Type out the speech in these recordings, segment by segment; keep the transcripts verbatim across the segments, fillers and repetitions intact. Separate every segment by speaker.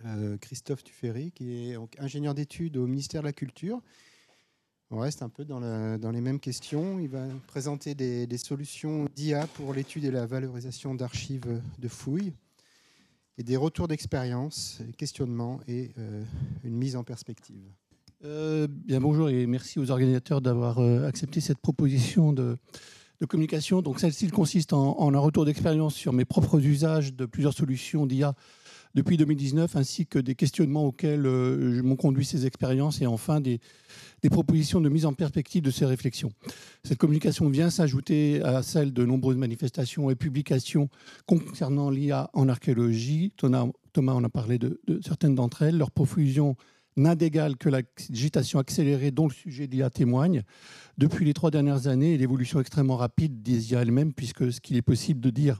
Speaker 1: euh, Christophe Tuffery, qui est donc, ingénieur d'études au ministère de la Culture. On reste un peu dans, la, dans les mêmes questions. Il va présenter des, des solutions d'I A pour l'étude et la valorisation d'archives de fouilles et des retours d'expérience, questionnements et euh, une mise en perspective.
Speaker 2: Euh, bien bonjour et merci aux organisateurs d'avoir euh, accepté cette proposition de, de communication. Donc celle-ci consiste en, en un retour d'expérience sur mes propres usages de plusieurs solutions d'I A depuis deux mille dix-neuf, ainsi que des questionnements auxquels euh, m'ont conduit ces expériences et enfin des, des propositions de mise en perspective de ces réflexions. Cette communication vient s'ajouter à celle de nombreuses manifestations et publications concernant l'I A en archéologie. Thomas, Thomas en a parlé de, de certaines d'entre elles. Leur profusion n'a d'égal que la digitation accélérée dont le sujet d'I A témoigne depuis les trois dernières années et l'évolution extrêmement rapide des I A elles-mêmes, puisque ce qu'il est possible de dire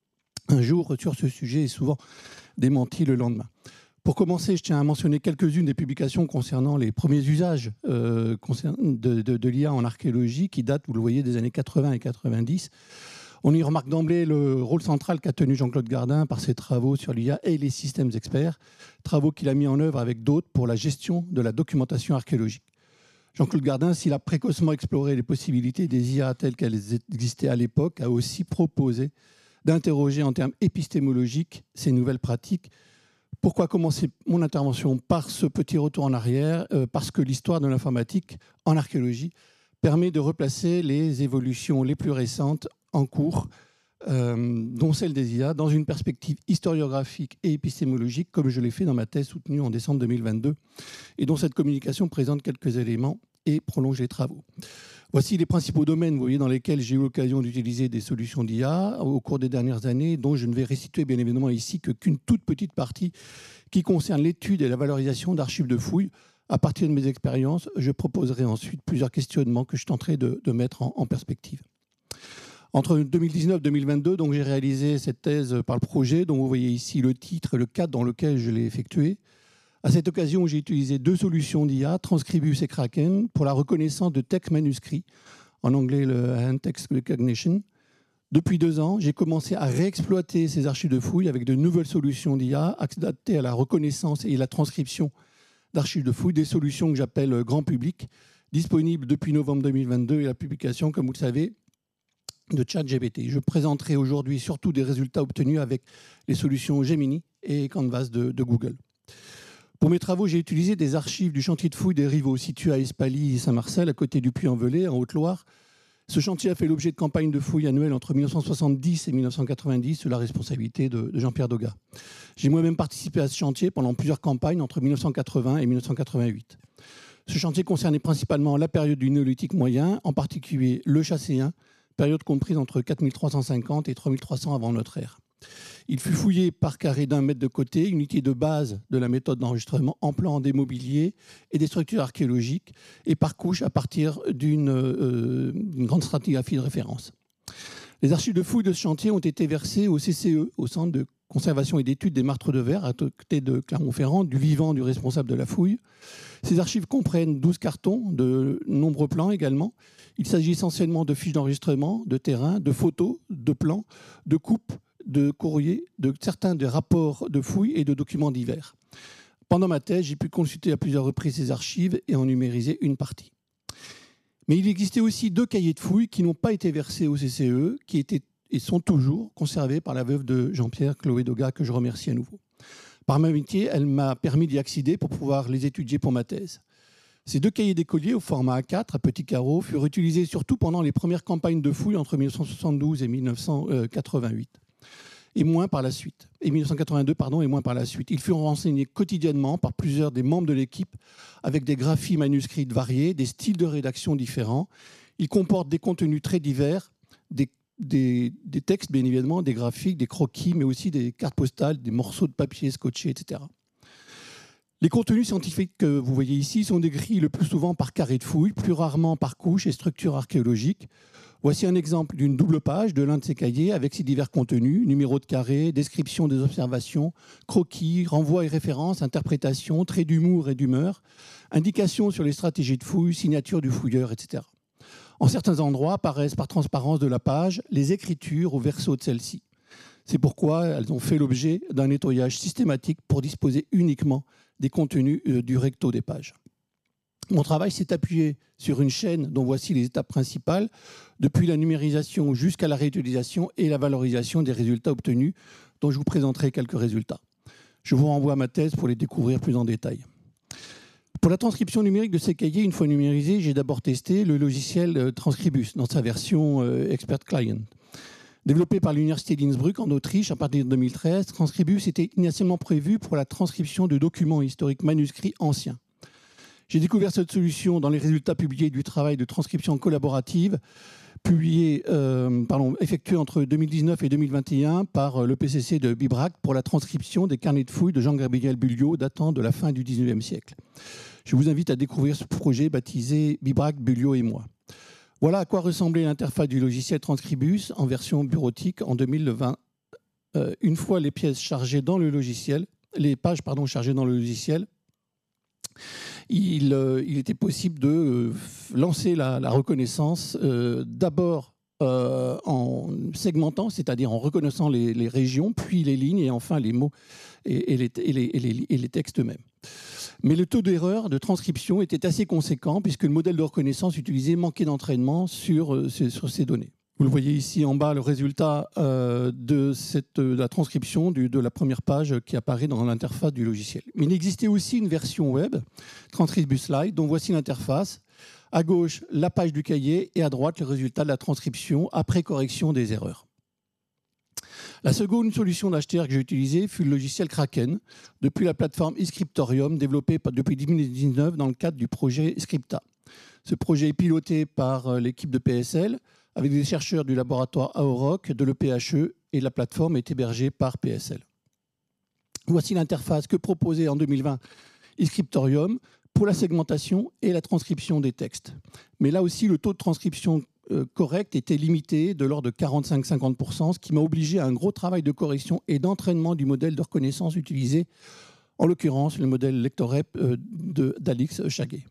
Speaker 2: un jour sur ce sujet est souvent démenti le lendemain. Pour commencer, je tiens à mentionner quelques-unes des publications concernant les premiers usages euh, de, de, de l'I A en archéologie qui datent, vous le voyez, des années quatre-vingts et quatre-vingt-dix. On y remarque d'emblée le rôle central qu'a tenu Jean-Claude Gardin par ses travaux sur l'I A et les systèmes experts, travaux qu'il a mis en œuvre avec d'autres pour la gestion de la documentation archéologique. Jean-Claude Gardin, s'il a précocement exploré les possibilités des I A telles qu'elles existaient à l'époque, a aussi proposé d'interroger en termes épistémologiques ces nouvelles pratiques. Pourquoi commencer mon intervention par ce petit retour en arrière ? euh, Parce que l'histoire de l'informatique en archéologie permet de replacer les évolutions les plus récentes en cours, euh, dont celle des I A, dans une perspective historiographique et épistémologique, comme je l'ai fait dans ma thèse soutenue en décembre deux mille vingt-deux, et dont cette communication présente quelques éléments et prolonge les travaux. Voici les principaux domaines, vous voyez, dans lesquels j'ai eu l'occasion d'utiliser des solutions d'I A au cours des dernières années, dont je ne vais restituer bien évidemment ici que qu'une toute petite partie qui concerne l'étude et la valorisation d'archives de fouilles. À partir de mes expériences, je proposerai ensuite plusieurs questionnements que je tenterai de, de mettre en, en perspective. Entre deux mille dix-neuf et deux mille vingt-deux, donc, j'ai réalisé cette thèse par le projet, dont vous voyez ici le titre et le cadre dans lequel je l'ai effectué. À cette occasion, j'ai utilisé deux solutions d'I A, Transcribus et Kraken, pour la reconnaissance de textes manuscrits, en anglais le Hand Text Recognition. Depuis deux ans, j'ai commencé à réexploiter ces archives de fouilles avec de nouvelles solutions d'I A adaptées à la reconnaissance et la transcription d'archives de fouilles, des solutions que j'appelle grand public, disponibles depuis novembre deux mille vingt-deux et la publication, comme vous le savez, de ChatGPT. Je présenterai aujourd'hui surtout des résultats obtenus avec les solutions Gemini et Canvas de, de Google. Pour mes travaux, j'ai utilisé des archives du chantier de fouilles des Rivaux, situé à Espaly et Saint-Marcel, à côté du Puy-en-Velay, en Haute-Loire. Ce chantier a fait l'objet de campagnes de fouilles annuelles entre mille neuf cent soixante-dix et mille neuf cent quatre-vingt-dix, sous la responsabilité de, de Jean-Pierre Doga. J'ai moi-même participé à ce chantier pendant plusieurs campagnes entre mille neuf cent quatre-vingts et mille neuf cent quatre-vingt-huit. Ce chantier concernait principalement la période du néolithique moyen, en particulier le Chasséen, période comprise entre quatre mille trois cent cinquante et trois mille trois cents avant notre ère. Il fut fouillé par carré d'un mètre de côté, unité de base de la méthode d'enregistrement en plan des mobiliers et des structures archéologiques, et par couche à partir d'une euh, grande stratigraphie de référence. Les archives de fouilles de ce chantier ont été versées au C C E, au Centre de conservation et d'études des martres de verre, à côté de Clermont-Ferrand, du vivant du responsable de la fouille. Ces archives comprennent douze cartons, de nombreux plans également. Il s'agit essentiellement de fiches d'enregistrement, de terrain, de photos, de plans, de coupes, de courriers, de certains des rapports de fouilles et de documents divers. Pendant ma thèse, j'ai pu consulter à plusieurs reprises ces archives et en numériser une partie. Mais il existait aussi deux cahiers de fouilles qui n'ont pas été versés au C C E, qui étaient et sont toujours conservés par la veuve de Jean-Pierre, Chloé Doga, que je remercie à nouveau. Par ma amitié, elle m'a permis d'y accéder pour pouvoir les étudier pour ma thèse. Ces deux cahiers d'écoliers au format A quatre, à petits carreaux, furent utilisés surtout pendant les premières campagnes de fouilles entre mille neuf cent soixante-douze et mille neuf cent quatre-vingt-huit. Et moins par la suite, et mille neuf cent quatre-vingt-deux, pardon, et moins par la suite. Ils furent renseignés quotidiennement par plusieurs des membres de l'équipe avec des graphies manuscrites variées, des styles de rédaction différents. Ils comportent des contenus très divers, des, des, des textes bien évidemment, des graphiques, des croquis, mais aussi des cartes postales, des morceaux de papier scotchés, et cetera. Les contenus scientifiques que vous voyez ici sont décrits le plus souvent par carré de fouille, plus rarement par couche et structure archéologique. Voici un exemple d'une double page de l'un de ces cahiers avec ses divers contenus, numéros de carré, description des observations, croquis, renvois et références, interprétations, traits d'humour et d'humeur, indications sur les stratégies de fouille, signature du fouilleur, et cetera. En certains endroits apparaissent par transparence de la page les écritures au verso de celle-ci. C'est pourquoi elles ont fait l'objet d'un nettoyage systématique pour disposer uniquement des contenus du recto des pages. Mon travail s'est appuyé sur une chaîne dont voici les étapes principales, depuis la numérisation jusqu'à la réutilisation et la valorisation des résultats obtenus, dont je vous présenterai quelques résultats. Je vous renvoie à ma thèse pour les découvrir plus en détail. Pour la transcription numérique de ces cahiers, une fois numérisés, j'ai d'abord testé le logiciel Transcribus dans sa version Expert Client. Développé par l'Université d'Innsbruck en Autriche à partir de deux mille treize, Transcribus était initialement prévu pour la transcription de documents historiques manuscrits anciens. J'ai découvert cette solution dans les résultats publiés du travail de transcription collaborative publié, euh, pardon, effectué entre deux mille dix-neuf et deux mille vingt et un par le P C C de Bibracte pour la transcription des carnets de fouilles de Jean-Gabriel Bulliot datant de la fin du dix-neuvième siècle. Je vous invite à découvrir ce projet baptisé Bibracte, Bulliot et moi. Voilà à quoi ressemblait l'interface du logiciel Transcribus en version bureautique en deux mille vingt. Euh, une fois les pièces chargées dans le logiciel, les pages pardon, chargées dans le logiciel, il, euh, il était possible de euh, lancer la, la reconnaissance euh, d'abord euh, en segmentant, c'est-à-dire en reconnaissant les, les régions, puis les lignes et enfin les mots et, et, les, et, les, et, les, et les textes eux-mêmes. Mais le taux d'erreur de transcription était assez conséquent puisque le modèle de reconnaissance utilisé manquait d'entraînement sur, euh, sur ces données. Vous le voyez ici en bas, le résultat euh, de, cette, de la transcription du, de la première page qui apparaît dans l'interface du logiciel. Mais il existait aussi une version web, Transcribus Lite, dont voici l'interface. À gauche, la page du cahier et à droite, le résultat de la transcription après correction des erreurs. La seconde solution d'H T R que j'ai utilisée fut le logiciel Kraken, depuis la plateforme eScriptorium, développée depuis deux mille dix-neuf dans le cadre du projet Scripta. Ce projet est piloté par l'équipe de P S L, avec des chercheurs du laboratoire A O R O C, de l'E P H E, et la plateforme est hébergée par P S L. Voici l'interface que proposait en deux mille vingt eScriptorium pour la segmentation et la transcription des textes. Mais là aussi, le taux de transcription euh, correct était limité de l'ordre de quarante-cinq à cinquante pour cent, ce qui m'a obligé à un gros travail de correction et d'entraînement du modèle de reconnaissance utilisé, en l'occurrence le modèle LectorRep euh, d'Alix Chaguet.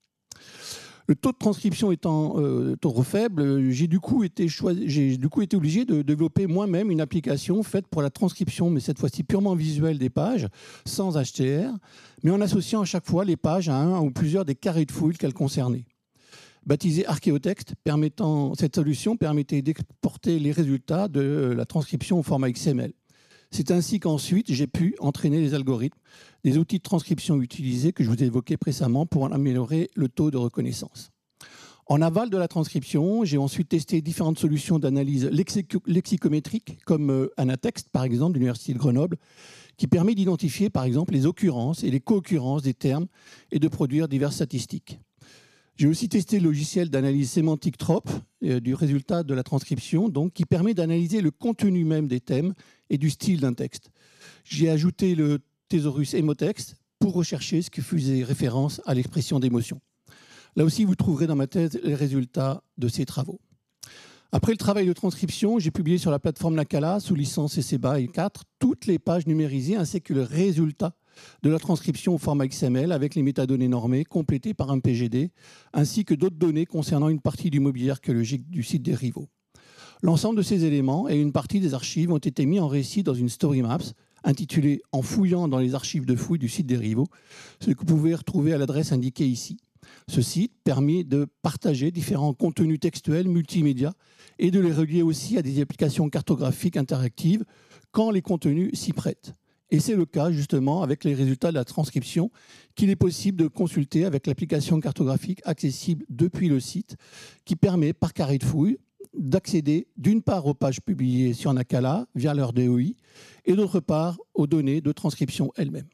Speaker 2: Le taux de transcription étant euh, trop faible, j'ai du, coup été choisi, j'ai du coup été obligé de développer moi-même une application faite pour la transcription, mais cette fois-ci purement visuelle des pages, sans H T R, mais en associant à chaque fois les pages à un ou plusieurs des carrés de fouilles qu'elles concernaient. Baptisée Archéotexte, permettant, cette solution permettait d'exporter les résultats de la transcription au format X M L. C'est ainsi qu'ensuite, j'ai pu entraîner les algorithmes des outils de transcription utilisés que je vous ai évoqués précédemment pour améliorer le taux de reconnaissance. En aval de la transcription, j'ai ensuite testé différentes solutions d'analyse lexicométrique, comme Anatext, par exemple, de l'Université de Grenoble, qui permet d'identifier, par exemple, les occurrences et les co-occurrences des termes et de produire diverses statistiques. J'ai aussi testé le logiciel d'analyse sémantique Trop, euh, du résultat de la transcription, donc, qui permet d'analyser le contenu même des thèmes et du style d'un texte. J'ai ajouté le Thesaurus Emotext pour rechercher ce qui faisait référence à l'expression d'émotion. Là aussi, vous trouverez dans ma thèse les résultats de ces travaux. Après le travail de transcription, j'ai publié sur la plateforme Nakala, sous licence C C B A et quatre, toutes les pages numérisées ainsi que le résultat de la transcription au format X M L avec les métadonnées normées complétées par un P G D, ainsi que d'autres données concernant une partie du mobilier archéologique du site des Rivaux. L'ensemble de ces éléments et une partie des archives ont été mis en récit dans une story maps intitulée « En fouillant dans les archives de fouilles du site des Rivaux », ce que vous pouvez retrouver à l'adresse indiquée ici. Ce site permet de partager différents contenus textuels multimédia et de les relier aussi à des applications cartographiques interactives quand les contenus s'y prêtent. Et c'est le cas justement avec les résultats de la transcription qu'il est possible de consulter avec l'application cartographique accessible depuis le site qui permet par carré de fouille d'accéder d'une part aux pages publiées sur Nakala via leur D O I et d'autre part aux données de transcription elles-mêmes.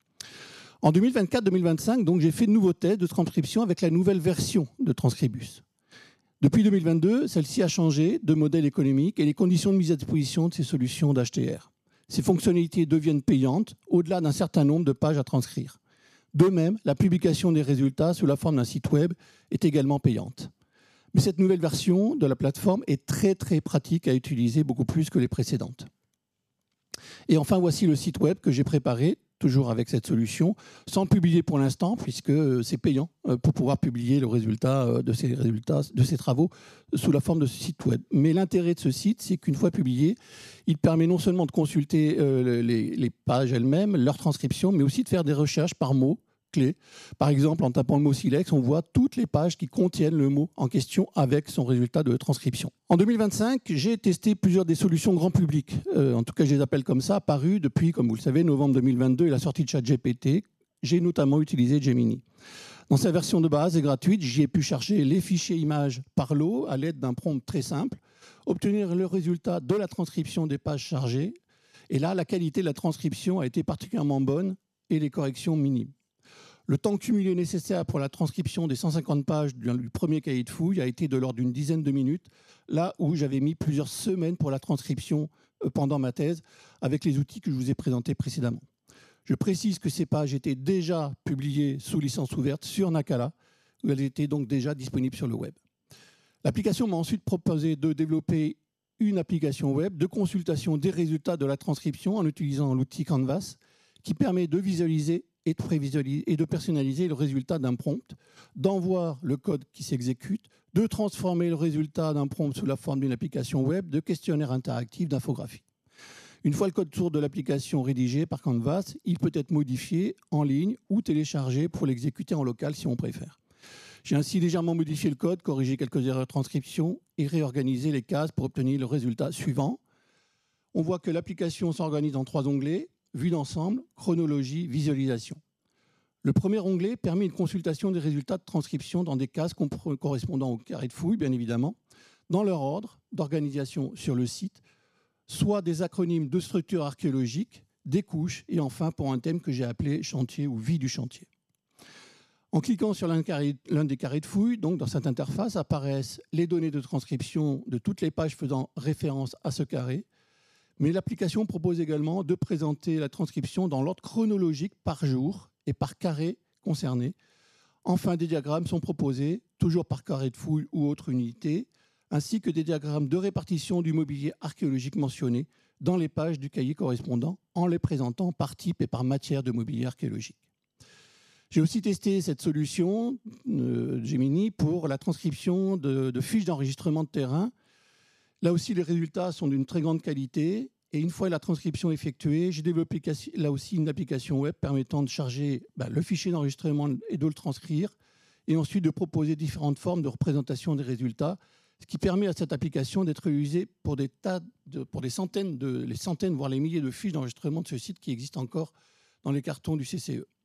Speaker 2: En deux mille vingt-quatre deux mille vingt-cinq, donc, j'ai fait de nouveaux tests de transcription avec la nouvelle version de Transcribus. Depuis deux mille vingt-deux, celle-ci a changé de modèle économique et les conditions de mise à disposition de ces solutions d'H T R. Ces fonctionnalités deviennent payantes au-delà d'un certain nombre de pages à transcrire. De même, la publication des résultats sous la forme d'un site web est également payante. Mais cette nouvelle version de la plateforme est très très pratique à utiliser, beaucoup plus que les précédentes. Et enfin, voici le site web que j'ai préparé, toujours avec cette solution, sans publier pour l'instant, puisque c'est payant pour pouvoir publier le résultat de ces résultats, de ces travaux sous la forme de ce site web. Mais l'intérêt de ce site, c'est qu'une fois publié, il permet non seulement de consulter les, les pages elles-mêmes, leur transcription, mais aussi de faire des recherches par mots clés. Par exemple, en tapant le mot silex, on voit toutes les pages qui contiennent le mot en question avec son résultat de transcription. En deux mille vingt-cinq, j'ai testé plusieurs des solutions grand public. Euh, en tout cas, je les appelle comme ça, parues depuis, comme vous le savez, novembre deux mille vingt-deux et la sortie de ChatGPT. J'ai notamment utilisé Gemini. Dans sa version de base et gratuite, j'y ai pu chercher les fichiers images par lot à l'aide d'un prompt très simple, obtenir le résultat de la transcription des pages chargées. Et là, la qualité de la transcription a été particulièrement bonne et les corrections minimes. Le temps cumulé nécessaire pour la transcription des cent cinquante pages du premier cahier de fouilles a été de l'ordre d'une dizaine de minutes, là où j'avais mis plusieurs semaines pour la transcription pendant ma thèse, avec les outils que je vous ai présentés précédemment. Je précise que ces pages étaient déjà publiées sous licence ouverte sur Nakala, où elles étaient donc déjà disponibles sur le web. L'application m'a ensuite proposé de développer une application web de consultation des résultats de la transcription en utilisant l'outil Canvas, qui permet de visualiser et de prévisualiser et de personnaliser le résultat d'un prompt, d'envoyer le code qui s'exécute, de transformer le résultat d'un prompt sous la forme d'une application web, de questionnaire interactif, d'infographie. Une fois le code source de l'application rédigé par Canvas, il peut être modifié en ligne ou téléchargé pour l'exécuter en local si on préfère. J'ai ainsi légèrement modifié le code, corrigé quelques erreurs de transcription et réorganisé les cases pour obtenir le résultat suivant. On voit que l'application s'organise en trois onglets: vue d'ensemble, chronologie, visualisation. Le premier onglet permet une consultation des résultats de transcription dans des cases correspondant au carré de fouille, bien évidemment, dans leur ordre d'organisation sur le site, soit des acronymes de structure archéologique, des couches, et enfin pour un thème que j'ai appelé chantier ou vie du chantier. En cliquant sur l'un des carrés de fouille, donc dans cette interface, apparaissent les données de transcription de toutes les pages faisant référence à ce carré. Mais l'application propose également de présenter la transcription dans l'ordre chronologique par jour et par carré concerné. Enfin, des diagrammes sont proposés, toujours par carré de fouille ou autre unité, ainsi que des diagrammes de répartition du mobilier archéologique mentionné dans les pages du cahier correspondant, en les présentant par type et par matière de mobilier archéologique. J'ai aussi testé cette solution, euh, Gemini, pour la transcription de, de fiches d'enregistrement de terrain. Là aussi, les résultats sont d'une très grande qualité. Et une fois la transcription effectuée, j'ai développé là aussi une application web permettant de charger bah, le fichier d'enregistrement et de le transcrire, et ensuite de proposer différentes formes de représentation des résultats, ce qui permet à cette application d'être utilisée pour des tas de, pour des centaines, de, les centaines, voire les milliers de fiches d'enregistrement de ce site qui existent encore dans les cartons du C C E.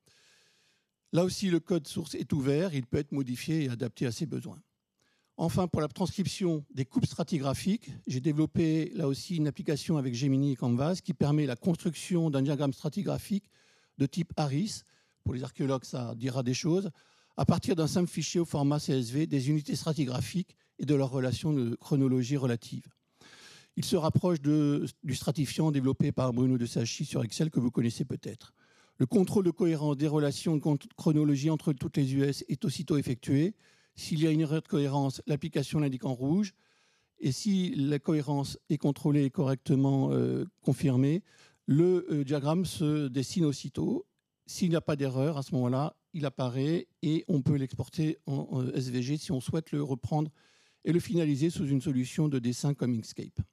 Speaker 2: Là aussi, le code source est ouvert, il peut être modifié et adapté à ses besoins. Enfin, pour la transcription des coupes stratigraphiques, j'ai développé là aussi une application avec Gemini et Canvas qui permet la construction d'un diagramme stratigraphique de type Harris. Pour les archéologues, ça dira des choses. À partir d'un simple fichier au format C S V, des unités stratigraphiques et de leur relation de chronologie relative. Il se rapproche de, du stratifiant développé par Bruno de Sachi sur Excel que vous connaissez peut-être. Le contrôle de cohérence des relations de chronologie entre toutes les U S est aussitôt effectué. S'il y a une erreur de cohérence, l'application l'indique en rouge. Et si la cohérence est contrôlée et correctement euh, confirmée, le euh, diagramme se dessine aussitôt. S'il n'y a pas d'erreur, à ce moment-là, il apparaît et on peut l'exporter en, en S V G si on souhaite le reprendre et le finaliser sous une solution de dessin comme Inkscape.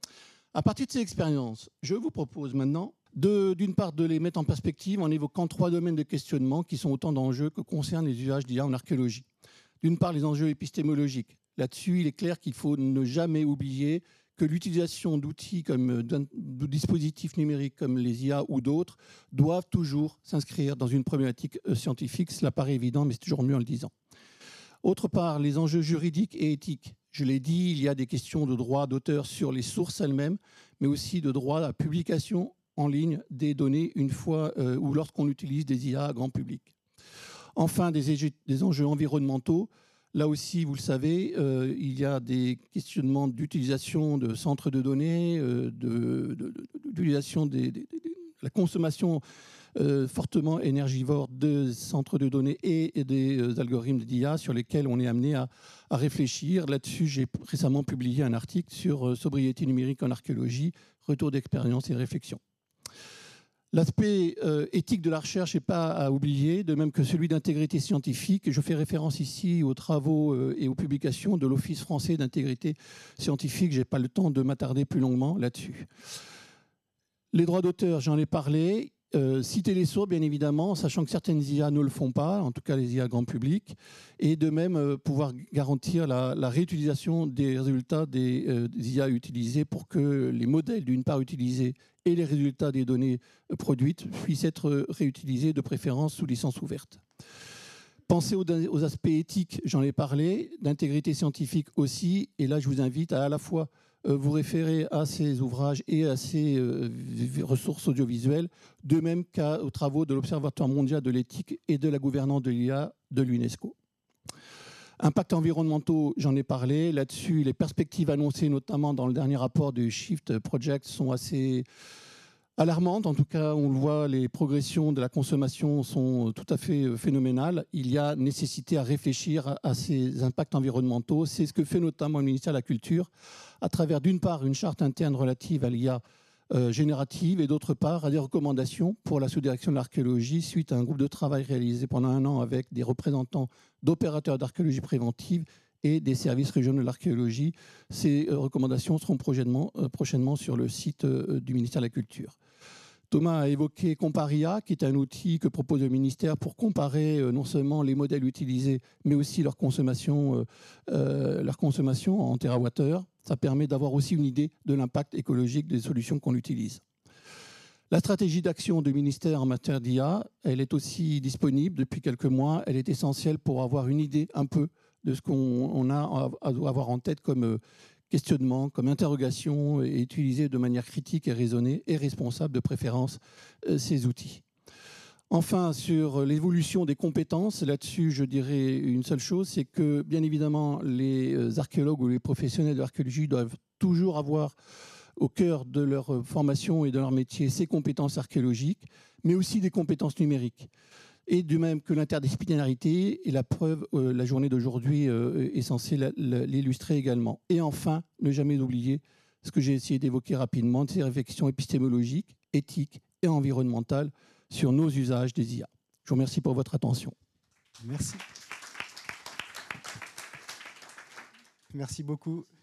Speaker 2: À partir de ces expériences, je vous propose maintenant d'une part de les mettre en perspective en évoquant trois domaines de questionnement qui sont autant d'enjeux que concernent les usages d'I A en archéologie. D'une part, les enjeux épistémologiques. Là-dessus, il est clair qu'il faut ne jamais oublier que l'utilisation d'outils comme de dispositifs numériques comme les I A ou d'autres doivent toujours s'inscrire dans une problématique scientifique. Cela paraît évident, mais c'est toujours mieux en le disant. Autre part, les enjeux juridiques et éthiques. Je l'ai dit, il y a des questions de droit d'auteur sur les sources elles-mêmes, mais aussi de droit à la publication en ligne des données une fois euh, ou lorsqu'on utilise des I A à grand public. Enfin, des, des enjeux environnementaux. Là aussi, vous le savez, euh, il y a des questionnements d'utilisation de centres de données, euh, d'utilisation de, de, de, de, de, de la consommation euh, fortement énergivore de centres de données et, et des euh, algorithmes d'I A sur lesquels on est amené à, à réfléchir. Là-dessus, j'ai récemment publié un article sur euh, sobriété numérique en archéologie, retour d'expérience et réflexion. L'aspect euh, éthique de la recherche n'est pas à oublier, de même que celui d'intégrité scientifique. Je fais référence ici aux travaux euh, et aux publications de l'Office français d'intégrité scientifique. Je n'ai pas le temps de m'attarder plus longuement là-dessus. Les droits d'auteur, j'en ai parlé. Euh, citer les sources, bien évidemment, sachant que certaines I A ne le font pas, en tout cas les I A grand public, et de même euh, pouvoir garantir la, la réutilisation des résultats des, euh, des I A utilisés pour que les modèles, d'une part, utilisés et les résultats des données euh, produites puissent être réutilisés, de préférence sous licence ouverte. Pensez aux, aux aspects éthiques, j'en ai parlé, d'intégrité scientifique aussi, et là je vous invite à à la fois vous référer à ces ouvrages et à ces euh, ressources audiovisuelles, de même qu'aux travaux de l'Observatoire mondial de l'éthique et de la gouvernance de l'I A de l'UNESCO. Impacts environnementaux, j'en ai parlé. Là-dessus, les perspectives annoncées, notamment dans le dernier rapport du Shift Project, sont assez alarmantes. En tout cas, on le voit, les progressions de la consommation sont tout à fait phénoménales. Il y a nécessité à réfléchir à ces impacts environnementaux. C'est ce que fait notamment le ministère de la Culture, à travers d'une part une charte interne relative à l'I A euh, générative et d'autre part à des recommandations pour la sous-direction de l'archéologie suite à un groupe de travail réalisé pendant un an avec des représentants d'opérateurs d'archéologie préventive et des services régionaux de l'archéologie. Ces euh, recommandations seront prochainement, euh, prochainement sur le site euh, du ministère de la Culture. Thomas a évoqué Comparia, qui est un outil que propose le ministère pour comparer euh, non seulement les modèles utilisés, mais aussi leur consommation, euh, euh, leur consommation en térawattheure. Ça permet d'avoir aussi une idée de l'impact écologique des solutions qu'on utilise. La stratégie d'action du ministère en matière d'I A, elle est aussi disponible depuis quelques mois. Elle est essentielle pour avoir une idée un peu de ce qu'on a à avoir en tête comme questionnement, comme interrogation, et utiliser de manière critique et raisonnée et responsable de préférence ces outils. Enfin, sur l'évolution des compétences, là-dessus, je dirais une seule chose, c'est que, bien évidemment, les archéologues ou les professionnels de l'archéologie doivent toujours avoir au cœur de leur formation et de leur métier ces compétences archéologiques, mais aussi des compétences numériques. Et du même que l'interdisciplinarité, et la preuve, euh, la journée d'aujourd'hui euh, est censée l'illustrer également. Et enfin, ne jamais oublier ce que j'ai essayé d'évoquer rapidement, ces réflexions épistémologiques, éthiques et environnementales sur nos usages des I A. Je vous remercie pour votre attention.
Speaker 1: Merci. Merci beaucoup.